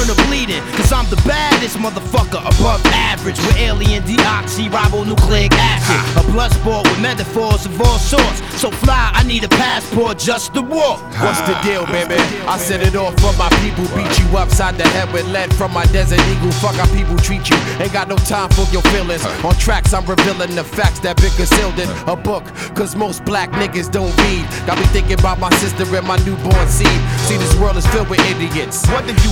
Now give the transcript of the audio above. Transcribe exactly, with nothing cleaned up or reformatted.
burn or bleeding. Cause I'm the baddest motherfucker above average. With alien deoxyribonucleic acid. A blood sport with metaphors of all sorts. So fly, I need a passport just to walk. What's the deal, baby? I set it off for my people. Beat you upside the head with lead from my desert eagle. Fuck how people treat you. Ain't got no time for your feelings. On tracks, I'm revealing the facts that been concealed in a book. Cause most black niggas don't read. Got me thinking about my sister and my newborn seed. See, this world is filled with idiots. What did you